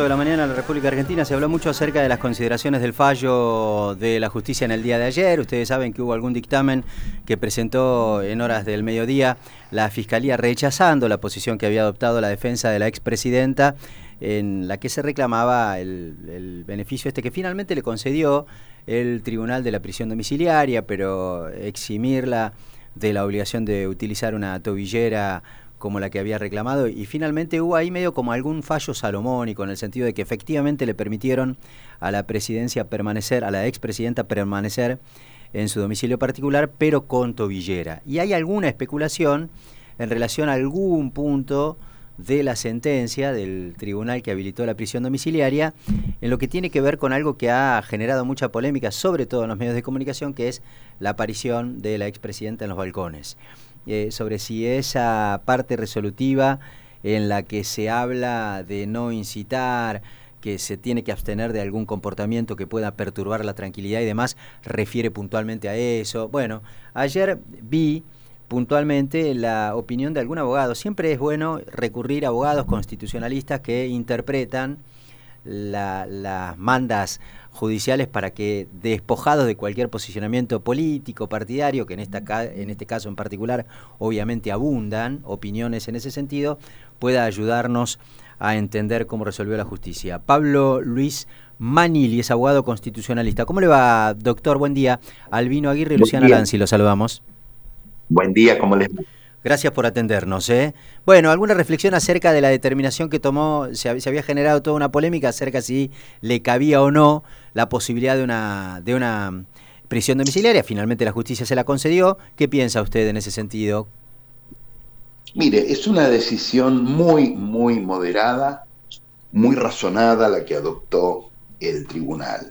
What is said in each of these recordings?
de la mañana en la República Argentina. Se habló mucho acerca de las consideraciones del fallo de la justicia en el día de ayer. Ustedes saben que hubo algún dictamen que presentó en horas del mediodía la Fiscalía rechazando la posición que había adoptado la defensa de la expresidenta, en la que se reclamaba el beneficio que finalmente le concedió el Tribunal de la Prisión Domiciliaria, pero eximirla de la obligación de utilizar una tobillera como la que había reclamado, y finalmente hubo ahí medio como algún fallo salomónico, en el sentido de que efectivamente le permitieron a la presidencia permanecer, a la expresidenta permanecer en su domicilio particular, pero con tobillera. Y hay alguna especulación en relación a algún punto de la sentencia del tribunal que habilitó la prisión domiciliaria, en lo que tiene que ver con algo que ha generado mucha polémica, sobre todo en los medios de comunicación, que es la aparición de la expresidenta en los balcones. Sobre si esa parte resolutiva en la que se habla de no incitar, que se tiene que abstener de algún comportamiento que pueda perturbar la tranquilidad y demás, refiere puntualmente a eso. Bueno, ayer vi puntualmente la opinión de algún abogado. Siempre es bueno recurrir a abogados constitucionalistas que interpretan las mandas judiciales para que, despojados de cualquier posicionamiento político, partidario, que en este caso en particular obviamente abundan opiniones en ese sentido, pueda ayudarnos a entender cómo resolvió la justicia. Pablo Luis Manili es abogado constitucionalista. ¿Cómo le va, doctor? Buen día. Albino Aguirre y Luciana Lanzi, los saludamos. Buen día, ¿cómo les va? Gracias por atendernos. Bueno, ¿alguna reflexión acerca de la determinación que tomó? Se había generado toda una polémica acerca si le cabía o no la posibilidad de una prisión domiciliaria. Finalmente la justicia se la concedió. ¿Qué piensa usted en ese sentido? Mire, es una decisión muy moderada, muy razonada la que adoptó el tribunal.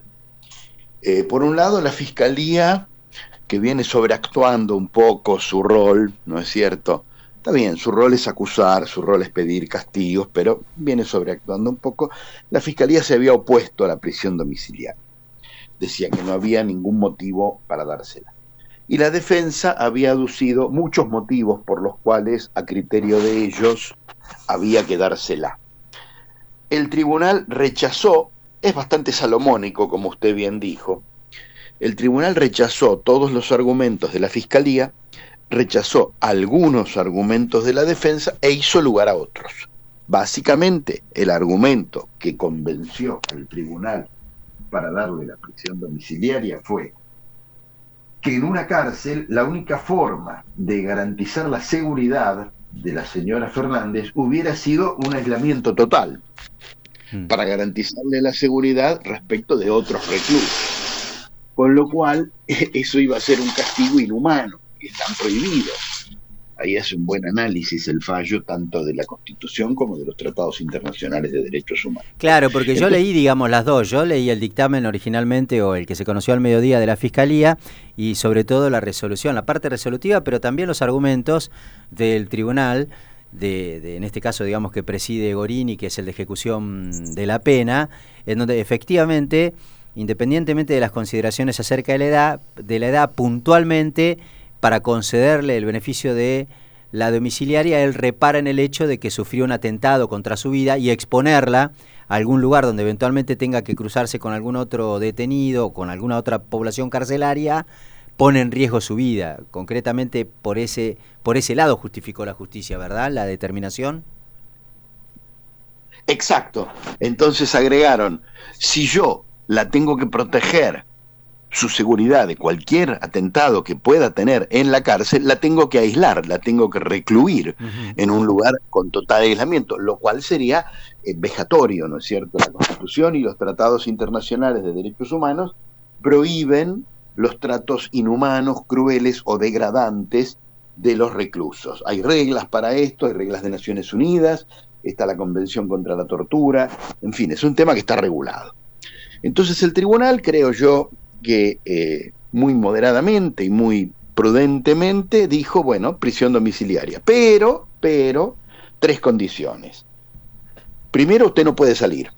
Por un lado, la Fiscalía, que viene sobreactuando un poco su rol, ¿no es cierto? Está bien, su rol es acusar, su rol es pedir castigos, pero viene sobreactuando un poco. La Fiscalía se había opuesto a la prisión domiciliaria. Decía que no había ningún motivo para dársela. Y la defensa había aducido muchos motivos por los cuales, a criterio de ellos, había que dársela. El tribunal rechazó, es bastante salomónico, como usted bien dijo. El tribunal rechazó todos los argumentos de la Fiscalía, rechazó algunos argumentos de la defensa e hizo lugar a otros. Básicamente, el argumento que convenció al tribunal para darle la prisión domiciliaria fue que en una cárcel la única forma de garantizar la seguridad de la señora Fernández hubiera sido un aislamiento total, para garantizarle la seguridad respecto de otros reclusos. Con lo cual, eso iba a ser un castigo inhumano, y están prohibidos. Ahí hace un buen análisis el fallo, tanto de la Constitución como de los tratados internacionales de derechos humanos. Claro, porque yo leí, digamos, las dos. Yo leí el dictamen originalmente, o el que se conoció al mediodía de la Fiscalía, y sobre todo la resolución, la parte resolutiva, pero también los argumentos del tribunal, en este caso, digamos, que preside Gorini, que es el de ejecución de la pena, en donde efectivamente, independientemente de las consideraciones acerca de la edad, puntualmente, para concederle el beneficio de la domiciliaria, él repara en el hecho de que sufrió un atentado contra su vida y exponerla a algún lugar donde eventualmente tenga que cruzarse con algún otro detenido o con alguna otra población carcelaria, pone en riesgo su vida. Concretamente, por ese lado justificó la justicia, ¿verdad? La determinación. Exacto. Entonces agregaron, si yo la tengo que proteger, su seguridad de cualquier atentado que pueda tener en la cárcel, la tengo que aislar, la tengo que recluir en un lugar con total aislamiento, lo cual sería vejatorio, ¿no es cierto? La Constitución y los tratados internacionales de derechos humanos prohíben los tratos inhumanos, crueles o degradantes de los reclusos. Hay reglas para esto, hay reglas de Naciones Unidas, está la Convención contra la Tortura, en fin, es un tema que está regulado. Entonces el tribunal, creo yo, que muy moderadamente y muy prudentemente dijo, bueno, prisión domiciliaria, pero, tres condiciones. Primero, usted no puede salir.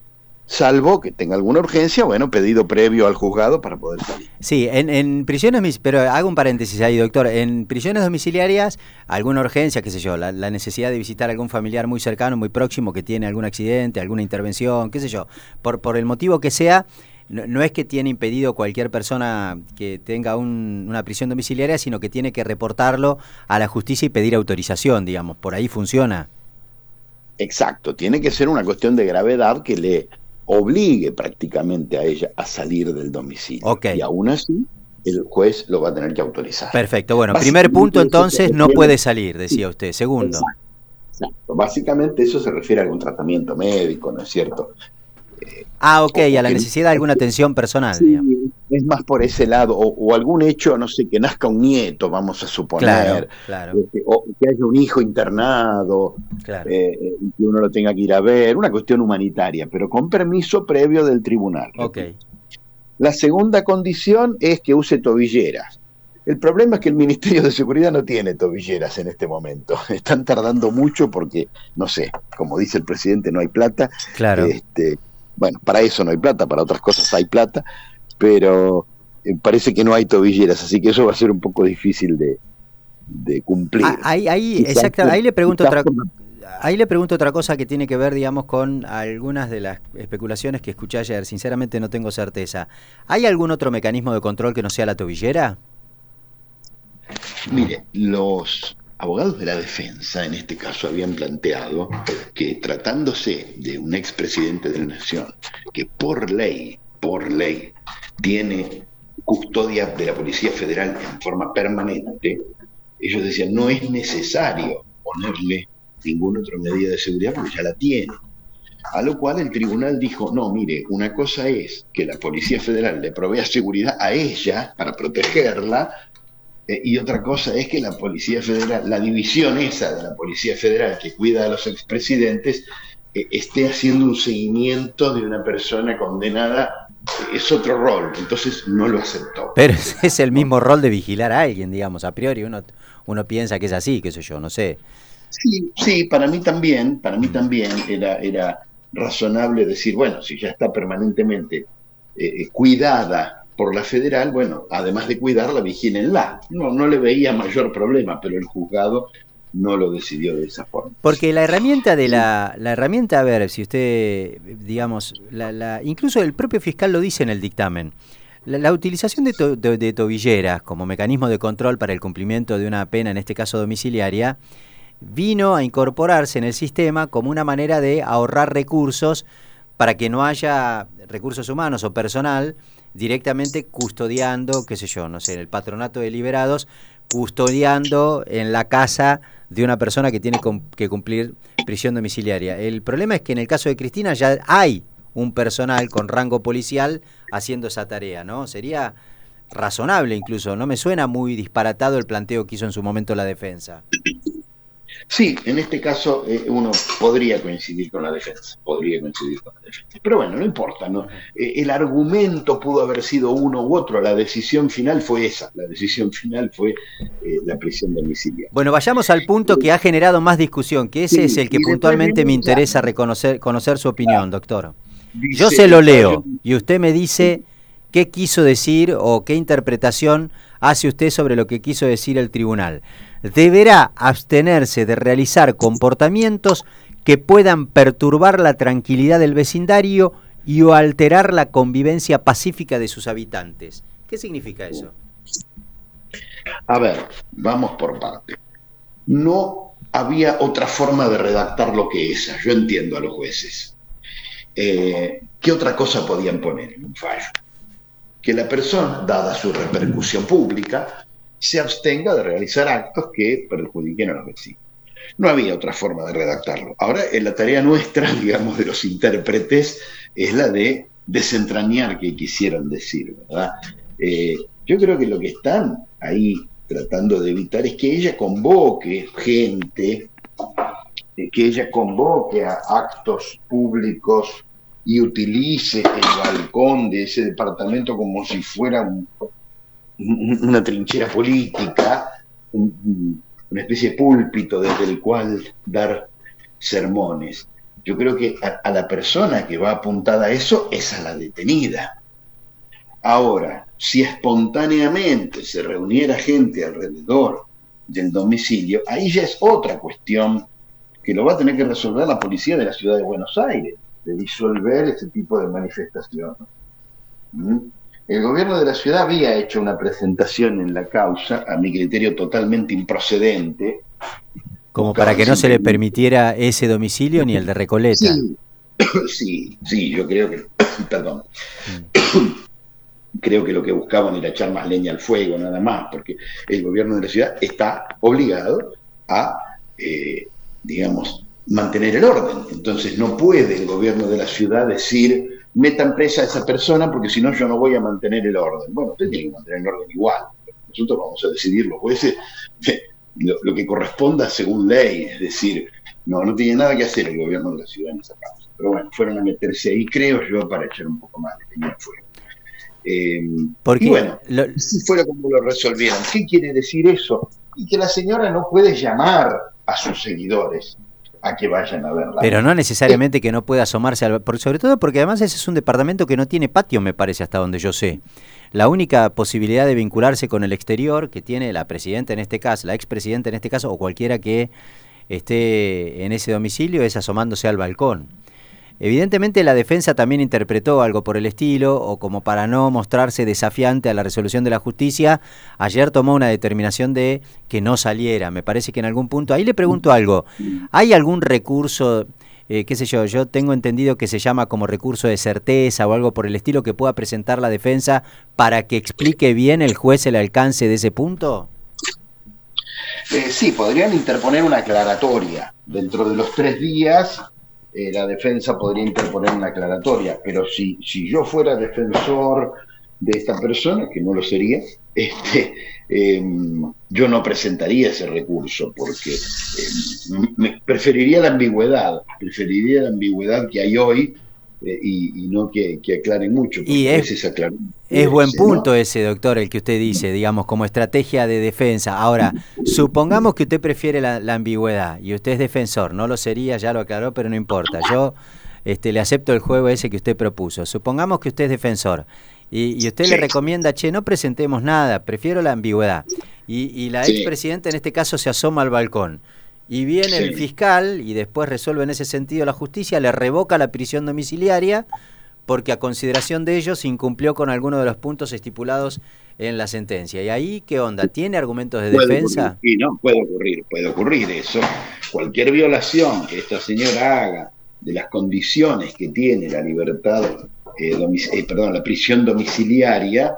salvo que tenga alguna urgencia, bueno, pedido previo al juzgado para poder salir. Sí, en prisiones, pero hago un paréntesis ahí, doctor, en prisiones domiciliarias, alguna urgencia, qué sé yo, la necesidad de visitar a algún familiar muy cercano, muy próximo, que tiene algún accidente, alguna intervención, qué sé yo, por el motivo que sea, no es que tiene impedido cualquier persona que tenga una prisión domiciliaria, sino que tiene que reportarlo a la justicia y pedir autorización, digamos, por ahí funciona. Exacto, tiene que ser una cuestión de gravedad que le obligue prácticamente a ella a salir del domicilio. Okay. Y aún así, el juez lo va a tener que autorizar. Perfecto, bueno, primer punto entonces, no puede salir, decía usted. Segundo. Exacto. Básicamente eso se refiere a algún tratamiento médico, ¿no es cierto? Ok, a la necesidad de alguna atención personal. Sí, digamos. Es más por ese lado, o algún hecho, no sé, que nazca un nieto, vamos a suponer, claro. O que haya un hijo internado, claro. Que uno lo tenga que ir a ver, una cuestión humanitaria, pero con permiso previo del tribunal. Okay. La segunda condición es que use tobilleras. El problema es que el Ministerio de Seguridad no tiene tobilleras en este momento. Están tardando mucho porque, no sé, como dice el presidente, no hay plata. Claro. Bueno, para eso no hay plata, para otras cosas hay plata, pero parece que no hay tobilleras, así que eso va a ser un poco difícil de cumplir. Ahí le pregunto otra cosa que tiene que ver, digamos, con algunas de las especulaciones que escuché ayer. Sinceramente no tengo certeza. ¿Hay algún otro mecanismo de control que no sea la tobillera? Mire, los abogados de la defensa, en este caso, habían planteado que tratándose de un expresidente de la Nación, que por ley, tiene custodia de la Policía Federal en forma permanente, ellos decían, no es necesario ponerle ninguna otra medida de seguridad porque ya la tiene. A lo cual el tribunal dijo, no, mire, una cosa es que la Policía Federal le provea seguridad a ella para protegerla, y otra cosa es que la Policía Federal, la división esa de la Policía Federal que cuida a los expresidentes, esté haciendo un seguimiento de una persona condenada. Es otro rol, entonces no lo aceptó. Pero es el mismo rol de vigilar a alguien, digamos, a priori uno piensa que es así, qué sé yo, no sé. Sí, para mí también era razonable decir, bueno, si ya está permanentemente cuidada por la federal, bueno, además de cuidarla, vigílenla. No le veía mayor problema, pero el juzgado no lo decidió de esa forma. Porque la herramienta la herramienta, a ver, si usted, digamos, incluso el propio fiscal lo dice en el dictamen, la utilización de tobilleras como mecanismo de control para el cumplimiento de una pena, en este caso domiciliaria, vino a incorporarse en el sistema como una manera de ahorrar recursos para que no haya recursos humanos o personal directamente custodiando, qué sé yo, no sé, en el patronato de liberados, custodiando en la casa de una persona que tiene que cumplir prisión domiciliaria. El problema es que en el caso de Cristina ya hay un personal con rango policial haciendo esa tarea, ¿no? Sería razonable incluso, no me suena muy disparatado el planteo que hizo en su momento la defensa. Sí, en este caso uno podría coincidir con la defensa, pero bueno, no importa, ¿no? El argumento pudo haber sido uno u otro, la decisión final fue esa, la prisión domiciliaria. Bueno, vayamos al punto que ha generado más discusión, que ese es el que puntualmente me interesa conocer su opinión, doctor. Yo se lo leo y usted me dice qué quiso decir o qué interpretación hace usted sobre lo que quiso decir el tribunal. Deberá abstenerse de realizar comportamientos que puedan perturbar la tranquilidad del vecindario y o alterar la convivencia pacífica de sus habitantes. ¿Qué significa eso? A ver, vamos por parte. No había otra forma de redactar lo que esa. Yo entiendo a los jueces. ¿Qué otra cosa podían poner en un fallo? Que la persona, dada su repercusión pública, se abstenga de realizar actos que perjudiquen a los vecinos. No había otra forma de redactarlo. Ahora, la tarea nuestra, digamos, de los intérpretes, es la de desentrañar qué quisieron decir, ¿verdad? Yo creo que lo que están ahí tratando de evitar es que ella convoque gente, que ella convoque a actos públicos y utilice el balcón de ese departamento como si fuera una trinchera política, una especie de púlpito desde el cual dar sermones. Yo creo que a la persona que va apuntada a eso es a la detenida. Ahora, si espontáneamente se reuniera gente alrededor del domicilio, ahí ya es otra cuestión que lo va a tener que resolver la policía de la ciudad de Buenos Aires, de disolver ese tipo de manifestaciones. El gobierno de la ciudad había hecho una presentación en la causa, a mi criterio totalmente improcedente. Como para que no se le permitiera ese domicilio ni el de Recoleta. Sí, yo creo que, perdón, creo que lo que buscaban era echar más leña al fuego, nada más, porque el gobierno de la ciudad está obligado a, digamos, mantener el orden. Entonces no puede el gobierno de la ciudad decir, metan presa a esa persona porque si no yo no voy a mantener el orden. Bueno, usted tiene que mantener el orden igual. Nosotros vamos a decidir los jueces lo que corresponda según ley, es decir, no tiene nada que hacer el gobierno de la ciudad en esa causa. Pero bueno, fueron a meterse ahí, creo yo, para echar un poco más de leña al fuego. Porque y bueno, si fuera como lo resolvieron. ¿Qué quiere decir eso? Y que la señora no puede llamar a sus seguidores a que vayan a verla. Pero no necesariamente que no pueda asomarse, sobre todo porque además ese es un departamento que no tiene patio, me parece, hasta donde yo sé. La única posibilidad de vincularse con el exterior que tiene la presidenta en este caso, la expresidenta en este caso, o cualquiera que esté en ese domicilio, es asomándose al balcón. Evidentemente la defensa también interpretó algo por el estilo, o como para no mostrarse desafiante a la resolución de la justicia, ayer tomó una determinación de que no saliera. Me parece que en algún punto, ahí le pregunto algo, ¿hay algún recurso, qué sé yo tengo entendido que se llama como recurso de certeza o algo por el estilo que pueda presentar la defensa para que explique bien el juez el alcance de ese punto? Sí, podrían interponer una aclaratoria. Dentro de los 3 días... la defensa podría interponer una aclaratoria, pero si yo fuera defensor de esta persona, que no lo sería, yo no presentaría ese recurso, porque preferiría la ambigüedad que hay hoy, y no que aclaren mucho, porque y a veces aclaran. Es buen punto, ¿no? Ese, doctor, el que usted dice, digamos, como estrategia de defensa. Ahora, supongamos que usted prefiere la ambigüedad y usted es defensor, no lo sería, ya lo aclaró, pero no importa. Yo le acepto el juego ese que usted propuso. Supongamos que usted es defensor y usted le recomienda, no presentemos nada, prefiero la ambigüedad. Y la expresidenta en este caso se asoma al balcón. Y viene el fiscal y después resuelve en ese sentido la justicia, le revoca la prisión domiciliaria porque a consideración de ellos incumplió con alguno de los puntos estipulados en la sentencia. ¿Y ahí qué onda? ¿Tiene argumentos de defensa? Sí, no, puede ocurrir eso. Cualquier violación que esta señora haga de las condiciones que tiene la libertad, la prisión domiciliaria,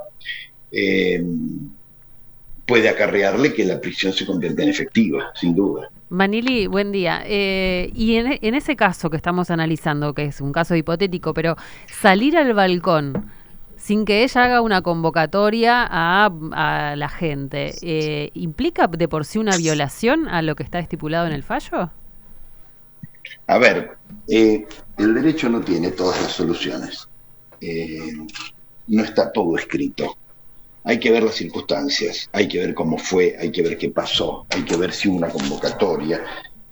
puede acarrearle que la prisión se convierta en efectiva, sin duda. Manili, buen día. Y en ese caso que estamos analizando, que es un caso hipotético, pero salir al balcón sin que ella haga una convocatoria a la gente, ¿implica de por sí una violación a lo que está estipulado en el fallo? A ver, el derecho no tiene todas las soluciones. No está todo escrito. Hay que ver las circunstancias, hay que ver cómo fue, hay que ver qué pasó, hay que ver si hubo una convocatoria.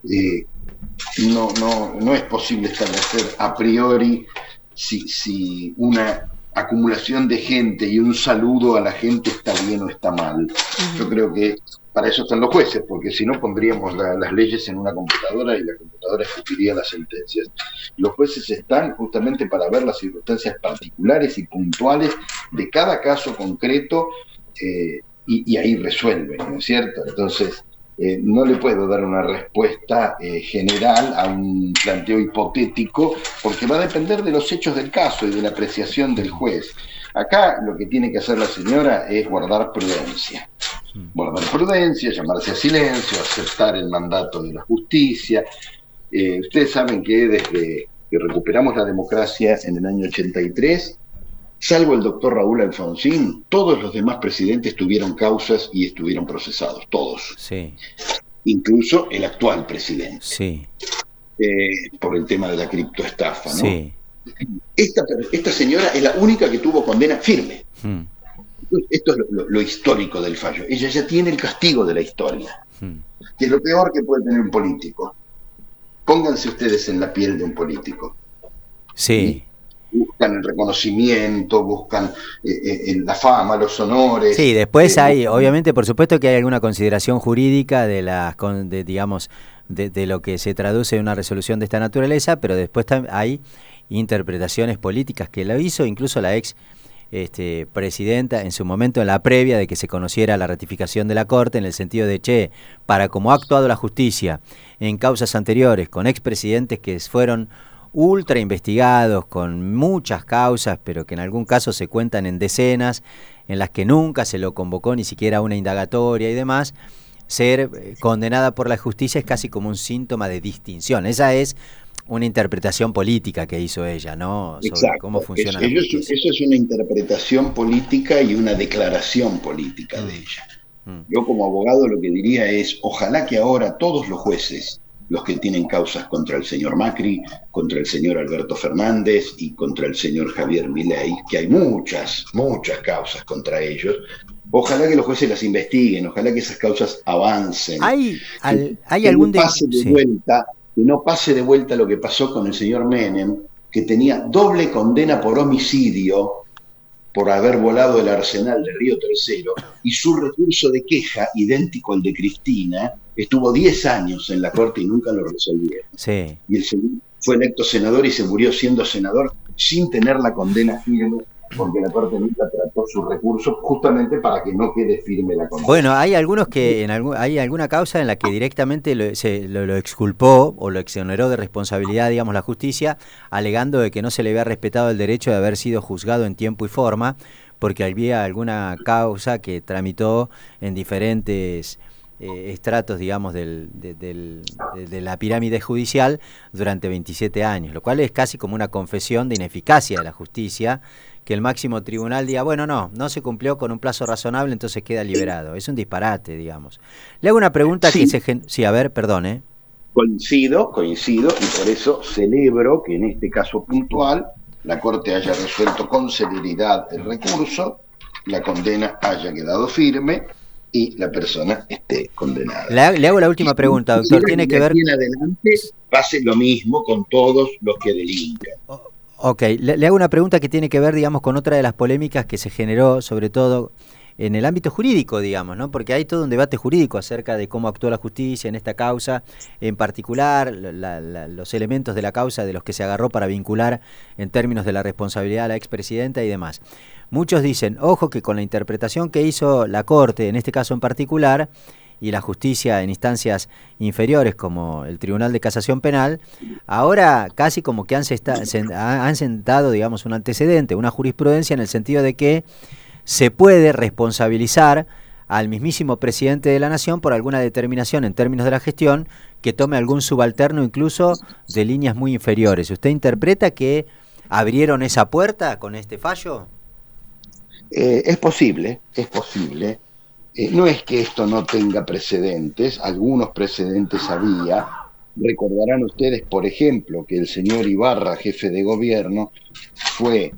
No es posible establecer a priori si una acumulación de gente y un saludo a la gente está bien o está mal. Yo creo que para eso están los jueces, porque si no pondríamos las leyes en una computadora y la computadora escribiría las sentencias. Los jueces están justamente para ver las circunstancias particulares y puntuales de cada caso concreto, y ahí resuelven, ¿no es cierto? Entonces, no le puedo dar una respuesta general a un planteo hipotético, porque va a depender de los hechos del caso y de la apreciación del juez. Acá lo que tiene que hacer la señora es guardar prudencia, llamarse a silencio, aceptar el mandato de la justicia. Ustedes saben que desde que recuperamos la democracia en el año 83, salvo el doctor Raúl Alfonsín, todos los demás presidentes tuvieron causas y estuvieron procesados, todos. Sí. Incluso el actual presidente. Sí. Por el tema de la criptoestafa, ¿no? Sí. Esta señora es la única que tuvo condena firme. Esto es lo histórico del fallo. Ella ya tiene el castigo de la historia, que es lo peor que puede tener un político. pónganse ustedes en la piel de un político. Sí. Buscan el reconocimiento, buscan la fama, los honores. Sí, después hay, obviamente, por supuesto que hay alguna consideración jurídica digamos, de lo que se traduce en una resolución de esta naturaleza, pero después hay interpretaciones políticas que lo hizo incluso la ex presidenta en su momento, en la previa de que se conociera la ratificación de la Corte, en el sentido de, para como ha actuado la justicia en causas anteriores con expresidentes que fueron ultra investigados con muchas causas, pero que en algún caso se cuentan en decenas, en las que nunca se lo convocó ni siquiera a una indagatoria y demás, ser condenada por la justicia es casi como un síntoma de distinción. Esa es una interpretación política que hizo ella, ¿no? Sobre Exacto. Cómo funciona la justicia. Eso es una interpretación política y una declaración política de ella. Yo como abogado lo que diría es, ojalá que ahora todos los jueces, los que tienen causas contra el señor Macri, contra el señor Alberto Fernández y contra el señor Javier Milei, que hay muchas causas contra ellos, ojalá que los jueces las investiguen, ojalá que esas causas avancen. ¿Hay algún que no pase de vuelta lo que pasó con el señor Menem, que tenía doble condena por homicidio por haber volado el arsenal de Río Tercero, y su recurso de queja, idéntico al de Cristina, estuvo 10 años en la Corte y nunca lo resolvieron. Sí. Y el señor fue electo senador y se murió siendo senador sin tener la condena firme, porque la Corte nunca trató su recurso justamente para que no quede firme la condena. Bueno, hay algunos que hay alguna causa en la que directamente lo exculpó o lo exoneró de responsabilidad, digamos, la justicia, alegando de que no se le había respetado el derecho de haber sido juzgado en tiempo y forma, porque había alguna causa que tramitó en diferentes estratos, digamos, de la pirámide judicial durante 27 años, lo cual es casi como una confesión de ineficacia de la justicia, que el máximo tribunal diga, bueno, no se cumplió con un plazo razonable, entonces queda liberado. Es un disparate, digamos. Le hago una pregunta sí. Sí, a ver, perdón. Coincido, y por eso celebro que en este caso puntual la Corte haya resuelto con celeridad el recurso, la condena haya quedado firme y la persona esté condenada. Le hago la última pregunta, doctor. Tiene que ver... en adelante pase lo mismo con todos los que delincan. Ok, le hago una pregunta que tiene que ver, digamos, con otra de las polémicas que se generó, sobre todo en el ámbito jurídico, digamos, ¿no? Porque hay todo un debate jurídico acerca de cómo actuó la justicia en esta causa, en particular los elementos de la causa de los que se agarró para vincular en términos de la responsabilidad a la expresidenta y demás. Muchos dicen, ojo que con la interpretación que hizo la Corte, en este caso en particular, y la justicia en instancias inferiores como el Tribunal de Casación Penal, ahora casi como que han sentado, digamos, un antecedente, una jurisprudencia en el sentido de que se puede responsabilizar al mismísimo presidente de la Nación por alguna determinación en términos de la gestión que tome algún subalterno incluso de líneas muy inferiores. ¿Usted interpreta que abrieron esa puerta con este fallo? Es posible. No es que esto no tenga precedentes, algunos precedentes había. Recordarán ustedes, por ejemplo, que el señor Ibarra, jefe de gobierno, fue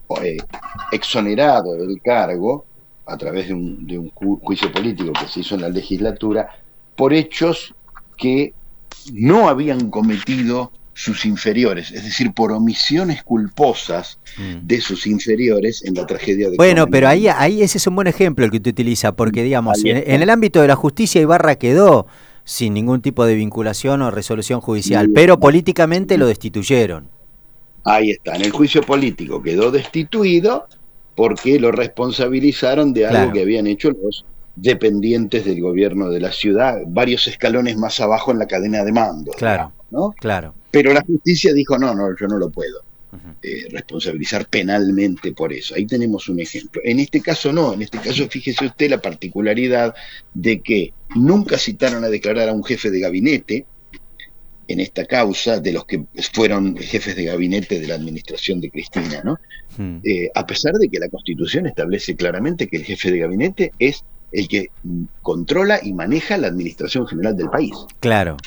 exonerado del cargo a través de un juicio político que se hizo en la legislatura por hechos que no habían cometido sus inferiores, es decir, por omisiones culposas de sus inferiores en la tragedia de Bueno, pero ahí ese es un buen ejemplo el que usted utiliza, porque digamos, en el ámbito de la justicia Ibarra quedó sin ningún tipo de vinculación o resolución judicial, pero políticamente lo destituyeron. Ahí está, en el juicio político quedó destituido porque lo responsabilizaron de algo que habían hecho los dependientes del gobierno de la ciudad, varios escalones más abajo en la cadena de mando. Claro, ¿no? Claro. Pero la justicia dijo, no, yo no lo puedo responsabilizar penalmente por eso. Ahí tenemos un ejemplo. En este caso no, en este caso fíjese usted la particularidad de que nunca citaron a declarar a un jefe de gabinete en esta causa, de los que fueron jefes de gabinete de la administración de Cristina, ¿no? A pesar de que la Constitución establece claramente que el jefe de gabinete es el que controla y maneja la administración general del país. Claro.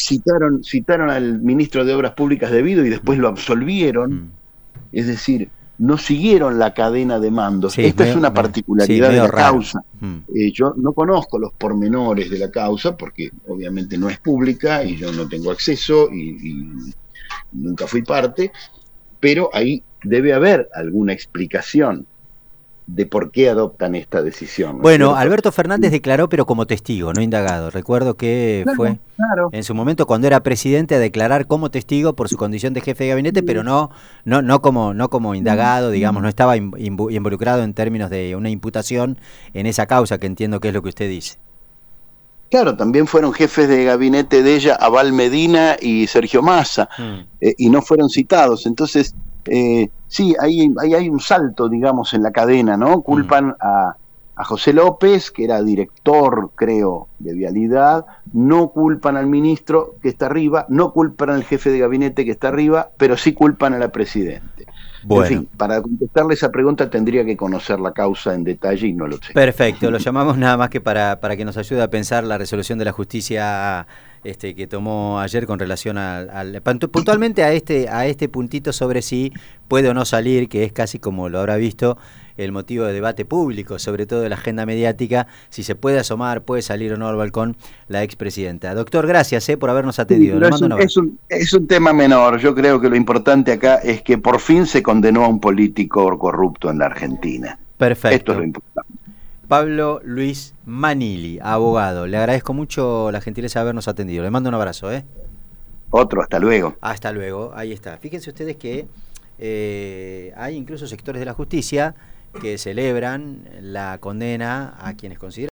Citaron al ministro de Obras Públicas debido y después lo absolvieron. Es decir, no siguieron la cadena de mandos. Sí, Esta es una particularidad de la causa. Yo no conozco los pormenores de la causa porque obviamente no es pública y yo no tengo acceso y nunca fui parte, pero ahí debe haber alguna explicación de por qué adoptan esta decisión, ¿no? Bueno, Alberto Fernández declaró, pero como testigo, no indagado. Recuerdo que fue en su momento, cuando era presidente, a declarar como testigo por su condición de jefe de gabinete, pero no como indagado, digamos, no estaba involucrado en términos de una imputación en esa causa, que entiendo que es lo que usted dice. Claro, también fueron jefes de gabinete de ella, Abal Medina y Sergio Massa, y no fueron citados. Entonces, sí, ahí hay un salto, digamos, en la cadena, ¿no? Culpan a José López, que era director, creo, de Vialidad, no culpan al ministro que está arriba, no culpan al jefe de gabinete que está arriba, pero sí culpan a la presidente. Bueno. En fin, para contestarle esa pregunta tendría que conocer la causa en detalle y no lo sé. Perfecto, lo llamamos nada más que para que nos ayude a pensar la resolución de la justicia que tomó ayer con relación puntualmente a este puntito sobre si puede o no salir, que es casi, como lo habrá visto, el motivo de debate público, sobre todo de la agenda mediática, si se puede asomar, puede salir o no al balcón la expresidenta. Doctor, gracias por habernos atendido. Es un tema menor. Yo creo que lo importante acá es que por fin se condenó a un político corrupto en la Argentina. Perfecto. Esto es lo importante. Pablo Luis Manili, abogado. Le agradezco mucho la gentileza de habernos atendido. Le mando un abrazo. Otro, hasta luego. Hasta luego, ahí está. Fíjense ustedes que hay incluso sectores de la justicia que celebran la condena a quienes consideran